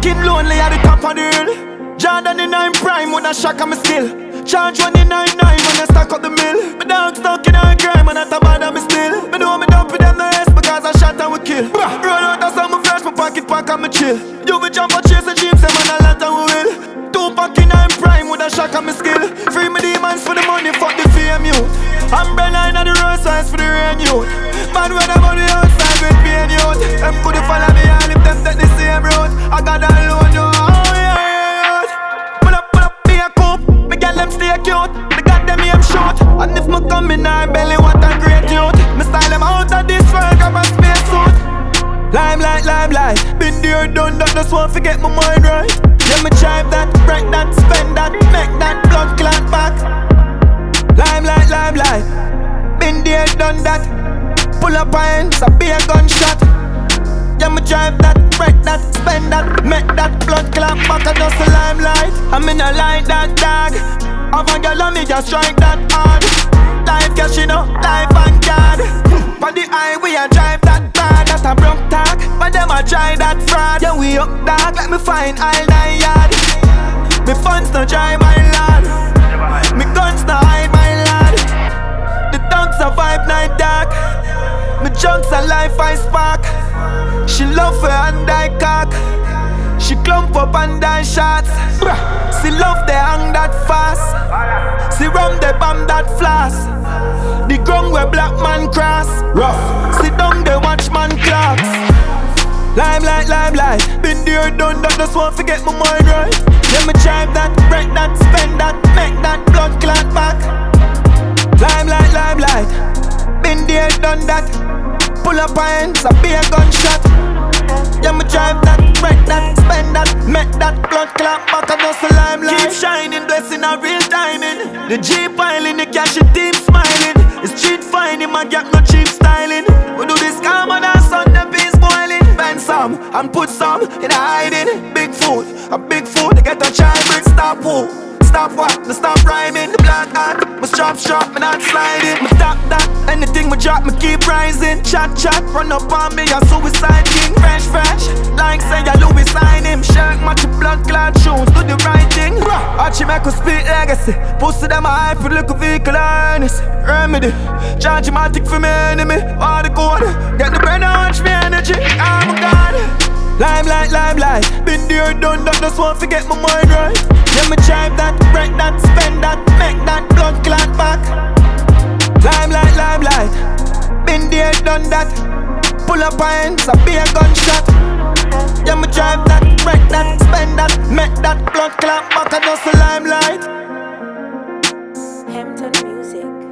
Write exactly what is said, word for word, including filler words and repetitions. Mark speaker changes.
Speaker 1: Kim lonely at the top of the hill. Jordan in nine prime when I shock on me still. Charge one in nine nine when I stack up the mill. My dog stuck in a crime and I top bad me still. Me know me dump with them the rest because I shot and we kill. Run out of some flash, my pocket pack and me chill. You be jump and chase the dreams, them and a lot and we will. Two pack in nine prime with a shock on me skill. Free me demons for the money, fuck the fame youth. Umbrella in the road signs for the rain youth. Man when I'm on the outside with pain youth. Them could follow me all if them take the same road. I got that loan you. Oh yeah, yeah. Pull up, pull up, be a coupe. Me girl them stay cute. They got them aim short. And if me come in our belly, what a great youth. Me style them out of this world, got my space suit. Limelight, limelight. Been there, done that, just won't forget my mind right. Yeah, me drive that, break that, spend that, make that blood clot back. Limelight, limelight. Been there, done that. Pull up hands, I be a gunshot. Yeah, me drive that, break that, spend that, make that blood clot back. I just a limelight. I'm in a like that dog. Have a girl on me, just strike that hard. Life cash, you know, life and card. But the highway I drive that bad, that a broke talk. But them I try that fraud. Yeah, we up dark, let me find all nine yard. Me funds no dry, my lad. Me guns no hide, my lad. The dogs a vibe night dark. Me junks a life I spark. She love her and I cock. She clump up and die shots. She love the hang that fast. She rum the bomb that flash. The ground where black man cross. Rough. Sit down the watchman clocks. Limelight, limelight. Been there, done that, just won't forget my mind right. Let me drive that, break that, spend that, make that blood clot back. Limelight, limelight. Been there, done that. Pull up hands, I be a gunshot. Yeah, me drive that, break that, spend that, make that blood clot back. I just a limelight. Keep shining, blessing a real timing. The G piling, the cash, the team smiling. The street finding, my gap no cheap styling. We do this calm on our sun, the bees boiling. Bend some and put some in a hiding. Big food, a big food, they get a child brick. Stop who? Stop what? Me stop rhyming. The black hat, me strap sharp, me not sliding. Me stop that, anything me drop, me keep rising. Chat chat, run up on me, a suicide king. Fresh fresh, like say ya Louis sign him. Shirt match your blood clad shoes, do the right thing. Archie make us speak legacy. Pussy them a hype for little vehicle harness. Remedy, charge matic for me enemy. All the gold, get the brain on me energy. I'm a god. Limelight, limelight. Been there, done that, just won't forget my mind right. Yeah, me drive that, break that, spend that, make that blood clot back. Limelight, limelight. Been there, done that. Pull up hands, I be a gunshot. Yeah, me drive that, break that, spend that, make that blood clot back. I just a limelight.
Speaker 2: Hampton Music.